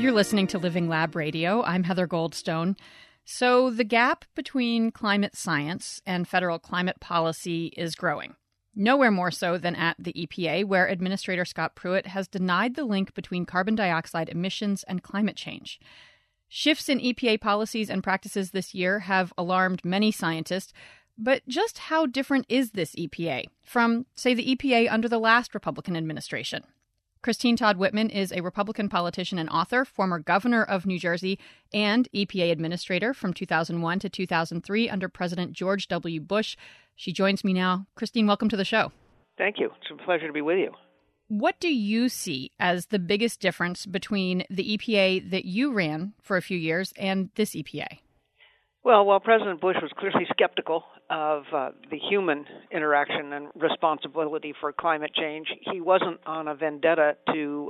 You're listening to Living Lab Radio. I'm Heather Goldstone. So the gap between climate science and federal climate policy is growing. Nowhere more so than at the EPA, where Administrator Scott Pruitt has denied the link between carbon dioxide emissions and climate change. Shifts in EPA policies and practices this year have alarmed many scientists, but just how different is this EPA from, say, the EPA under the last Republican administration? Christine Todd Whitman is a Republican politician and author, former governor of New Jersey, and EPA administrator from 2001 to 2003 under President George W. Bush. She joins me now. Christine, welcome to the show. Thank you. It's a pleasure to be with you. What do you see as the biggest difference between the EPA that you ran for a few years and this EPA? Well, while President Bush was clearly skeptical of the human interaction and responsibility for climate change, he wasn't on a vendetta to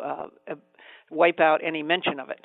wipe out any mention of it.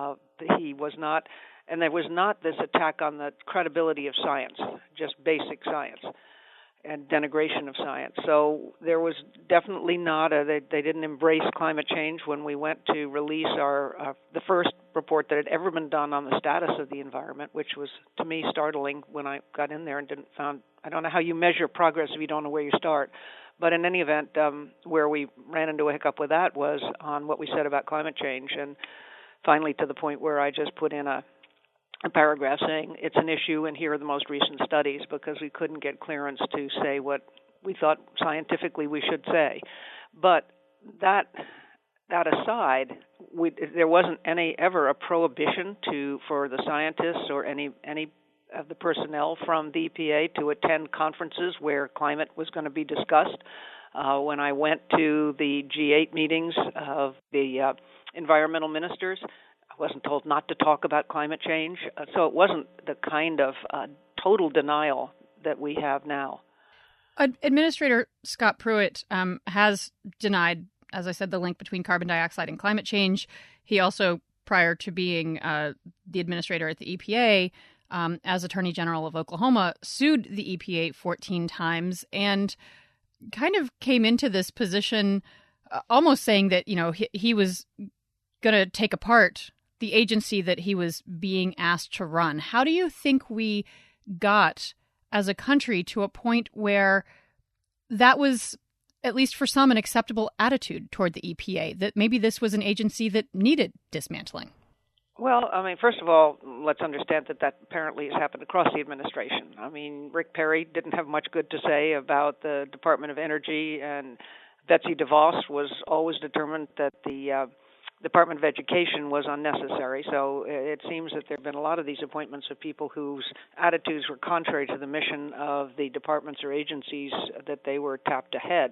He was not, and there was not this attack on the credibility of science, just basic science and denigration of science. So there was definitely not they didn't embrace climate change when we went to release the first report that had ever been done on the status of the environment, which was to me startling when I got in there and I don't know how you measure progress if you don't know where you start. But in any event, where we ran into a hiccup with that was on what we said about climate change, and finally to the point where I just put in a paragraph saying it's an issue and here are the most recent studies, because we couldn't get clearance to say what we thought scientifically we should say. But that aside, there wasn't ever a prohibition for the scientists or any of the personnel from the EPA to attend conferences where climate was going to be discussed. When I went to the G8 meetings of the environmental ministers, I wasn't told not to talk about climate change. So it wasn't the kind of total denial that we have now. Administrator Scott Pruitt has denied, as I said, the link between carbon dioxide and climate change. He also, prior to being the administrator at the EPA, as Attorney General of Oklahoma, sued the EPA 14 times and kind of came into this position almost saying that, he was going to take apart the agency that he was being asked to run. How do you think we got as a country to a point where that was, at least for some, an acceptable attitude toward the EPA, that maybe this was an agency that needed dismantling? Well, first of all, let's understand that apparently has happened across the administration. Rick Perry didn't have much good to say about the Department of Energy, and Betsy DeVos was always determined that the Department of Education was unnecessary. So it seems that there have been a lot of these appointments of people whose attitudes were contrary to the mission of the departments or agencies that they were tapped to head.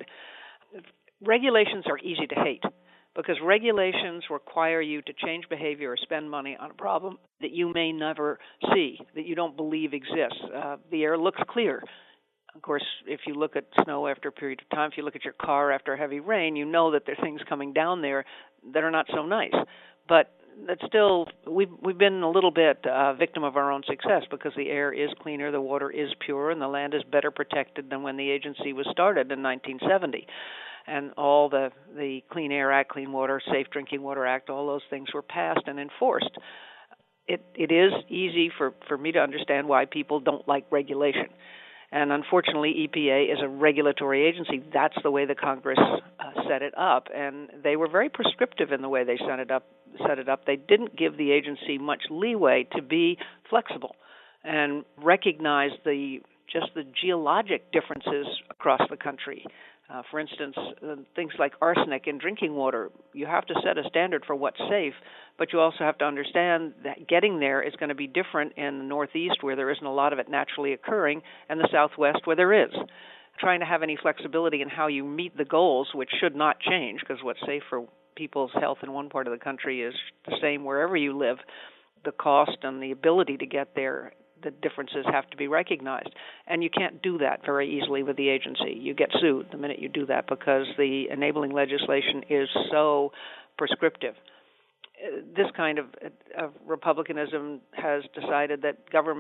Regulations are easy to hate, because regulations require you to change behavior or spend money on a problem that you may never see, that you don't believe exists. The air looks clear. Of course, if you look at snow after a period of time, if you look at your car after a heavy rain, you know that there are things coming down there that are not so nice. But that's still, we've been a little bit victim of our own success, because the air is cleaner, the water is purer, and the land is better protected than when the agency was started in 1970. And all the Clean Air Act, Clean Water, Safe Drinking Water Act, all those things were passed and enforced. It is easy for me to understand why people don't like regulation. And unfortunately, EPA is a regulatory agency. That's the way the Congress set it up. And they were very prescriptive in the way they set it up. They didn't give the agency much leeway to be flexible and recognize the geologic differences across the country. For instance, things like arsenic in drinking water, you have to set a standard for what's safe, but you also have to understand that getting there is going to be different in the Northeast, where there isn't a lot of it naturally occurring, and the Southwest, where there is. Trying to have any flexibility in how you meet the goals, which should not change, because what's safe for people's health in one part of the country is the same wherever you live. The cost and the ability to get there, the differences have to be recognized. And you can't do that very easily with the agency. You get sued the minute you do that, because the enabling legislation is so prescriptive. This kind of republicanism has decided that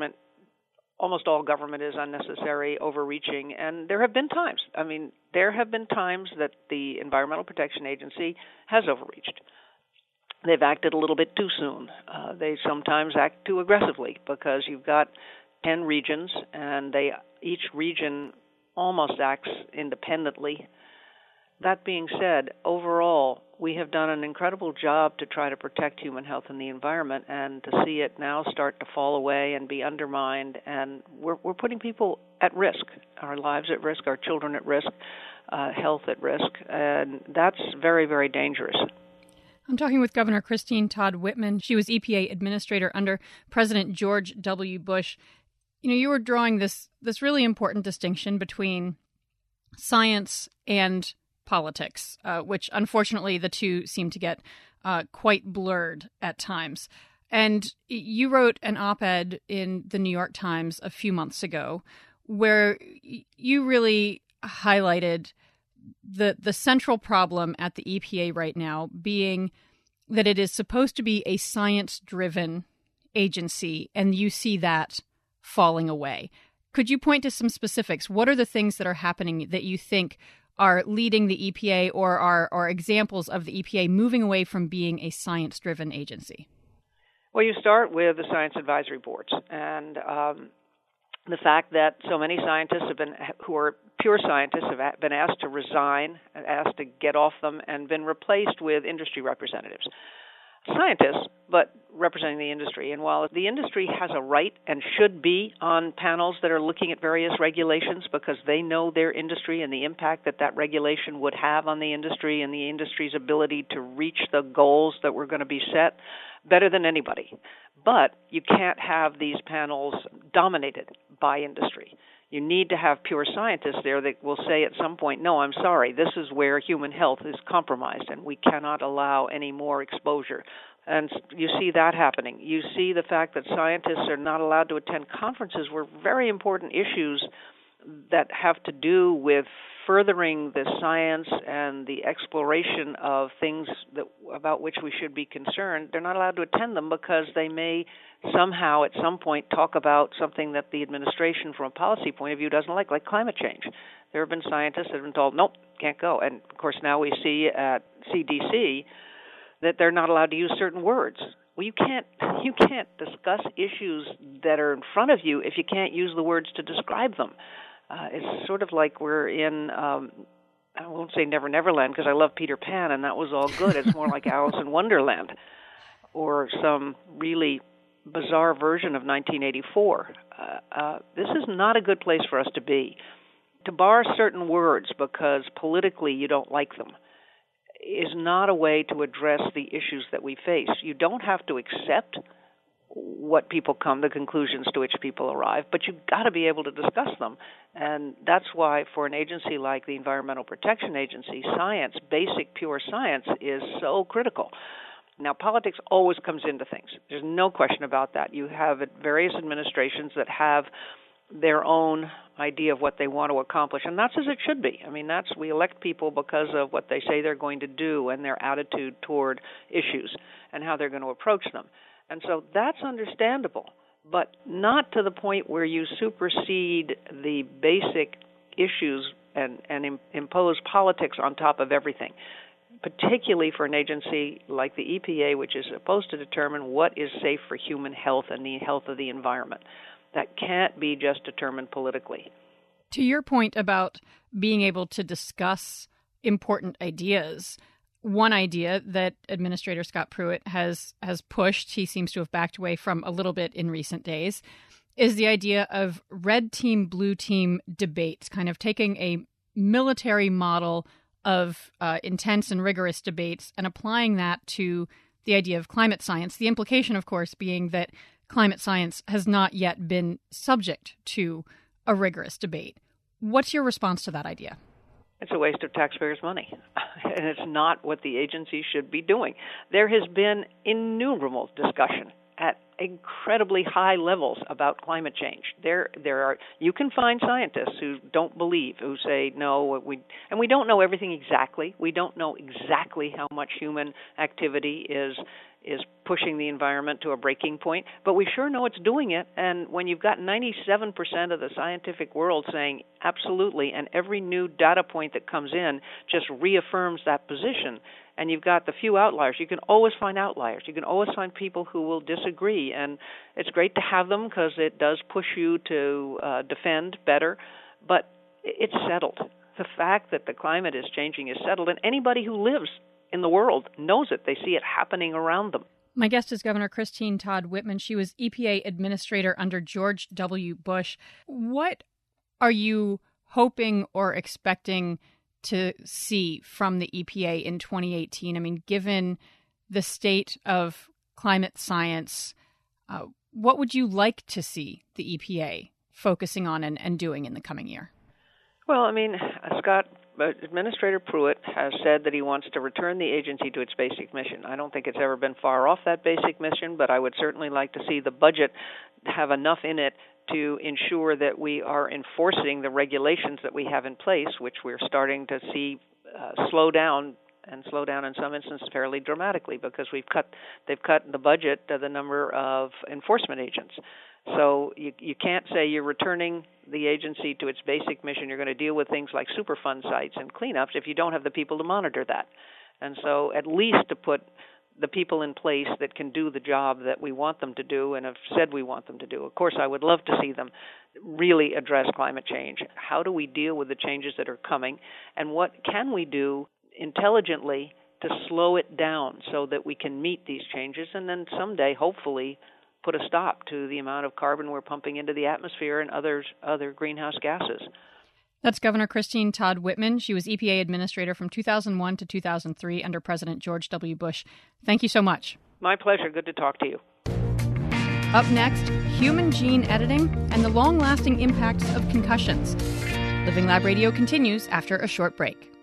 almost all government is unnecessary, overreaching, and there have been times. There have been times that the Environmental Protection Agency has overreached. they've acted a little bit too soon. They sometimes act too aggressively because you've got 10 regions, and each region almost acts independently. That being said, overall, we have done an incredible job to try to protect human health and the environment, and to see it now start to fall away and be undermined, and we're putting people at risk, our lives at risk, our children at risk, health at risk, and that's very, very dangerous. I'm talking with Governor Christine Todd Whitman. She was EPA administrator under President George W. Bush. You were drawing this really important distinction between science and politics, which unfortunately the two seem to get quite blurred at times. And you wrote an op-ed in the New York Times a few months ago where you really highlighted the central problem at the EPA right now being that it is supposed to be a science-driven agency, and you see that falling away. Could you point to some specifics? What are the things that are happening that you think are leading the EPA or are examples of the EPA moving away from being a science-driven agency? Well, you start with the science advisory boards, and the fact that so many scientists who are pure scientists have been asked to resign, asked to get off them, and been replaced with industry representatives. Scientists, but representing the industry. And while the industry has a right and should be on panels that are looking at various regulations because they know their industry and the impact that regulation would have on the industry and the industry's ability to reach the goals that were going to be set better than anybody. But you can't have these panels dominated by industry. You need to have pure scientists there that will say at some point, no, I'm sorry, this is where human health is compromised and we cannot allow any more exposure. And you see that happening. You see the fact that scientists are not allowed to attend conferences where very important issues that have to do with furthering the science and the exploration of things about which we should be concerned, they're not allowed to attend them because they may somehow at some point talk about something that the administration from a policy point of view doesn't like climate change. There have been scientists that have been told, nope, can't go. And of course now we see at CDC that they're not allowed to use certain words. Well, you can't discuss issues that are in front of you if you can't use the words to describe them. It's sort of like we're in, I won't say Never Neverland because I love Peter Pan and that was all good. It's more like Alice in Wonderland or some really bizarre version of 1984. This is not a good place for us to be. To bar certain words because politically you don't like them is not a way to address the issues that we face. You don't have to accept the conclusions to which people arrive, but you've got to be able to discuss them. And that's why for an agency like the Environmental Protection Agency, science, basic pure science, is so critical. Now, politics always comes into things. There's no question about that. You have various administrations that have their own idea of what they want to accomplish, and that's as it should be. I mean, we elect people because of what they say they're going to do and their attitude toward issues and how they're going to approach them. And so that's understandable, but not to the point where you supersede the basic issues and impose politics on top of everything, particularly for an agency like the EPA, which is supposed to determine what is safe for human health and the health of the environment. That can't be just determined politically. To your point about being able to discuss important ideas, one idea that Administrator Scott Pruitt has pushed, he seems to have backed away from a little bit in recent days, is the idea of red team, blue team debates, kind of taking a military model of intense and rigorous debates and applying that to the idea of climate science. The implication, of course, being that climate science has not yet been subject to a rigorous debate. What's your response to that idea? It's a waste of taxpayers' money, and it's not what the agency should be doing. There has been innumerable discussion at incredibly high levels about climate change. You can find scientists who don't believe, who say no, and we don't know everything exactly. We don't know exactly how much human activity is pushing the environment to a breaking point, but we sure know it's doing it. And when you've got 97% of the scientific world saying absolutely, and every new data point that comes in just reaffirms that position, and you've got the few outliers. You can always find outliers. You can always find people who will disagree, and it's great to have them because it does push you to defend better, but it's settled. The fact that the climate is changing is settled, and anybody who lives in the world knows it. They see it happening around them. My guest is Governor Christine Todd Whitman. She was EPA administrator under George W. Bush. What are you hoping or expecting to see from the EPA in 2018? I mean, given the state of climate science, what would you like to see the EPA focusing on and doing in the coming year? Well, I mean, Scott, Administrator Pruitt has said that he wants to return the agency to its basic mission. I don't think it's ever been far off that basic mission, but I would certainly like to see the budget have enough in it to ensure that we are enforcing the regulations that we have in place, which we're starting to see slow down in some instances fairly dramatically because they've cut the budget to the number of enforcement agents. So you can't say you're returning the agency to its basic mission. You're going to deal with things like Superfund sites and cleanups if you don't have the people to monitor that. And so at least to put the people in place that can do the job that we want them to do and have said we want them to do. Of course, I would love to see them really address climate change. How do we deal with the changes that are coming, and what can we do intelligently to slow it down so that we can meet these changes and then someday, hopefully, put a stop to the amount of carbon we're pumping into the atmosphere and other greenhouse gases. That's Governor Christine Todd Whitman. She was EPA administrator from 2001 to 2003 under President George W. Bush. Thank you so much. My pleasure. Good to talk to you. Up next, human gene editing and the long-lasting impacts of concussions. Living Lab Radio continues after a short break.